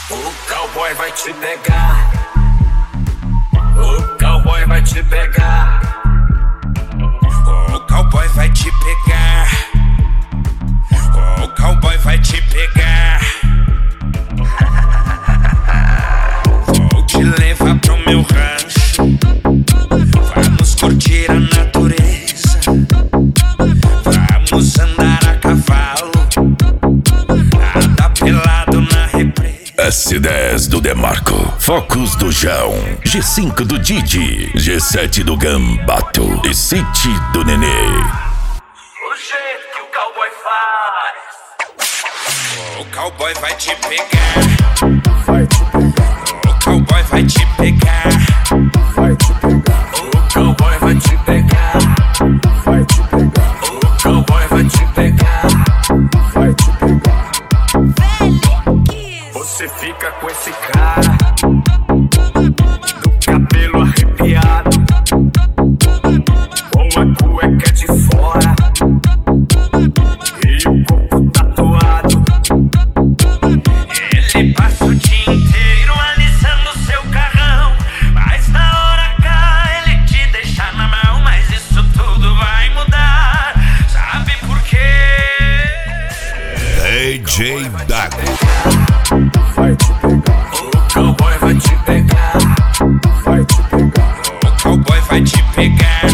O cowboy vai te pegar. O cowboy vai te pegar. O cowboy vai te pegar. O cowboy vai te pegar. Vou te levar pro meu rancho. Vamos curtir a natureza. Vamos andar a cavalo. Andar pelado na represa. S10 do Demarco, Focus do João, G5 do Didi, G7 do Gambato e City do Nenê. O jeito que o cowboy faz. O cowboy vai te pegar. Vai te pegar, O cowboy vai te pegar. vai te pegar, O cowboy vai te pegar. vai te pegar, O cowboy vai te pegar. vai te pegar. Você fica com esse cara do cabelo arrepiado, com a cueca de fora e o corpo tatuado. Ele passa o dia inteiro alisando seu carrão, mas na hora H ele te deixa na mão. Mas isso tudo vai mudar, sabe por quê? DJ Dago. Vai te pegar, O cowboy vai te pegar. vai te pegar, O cowboy vai te pegar.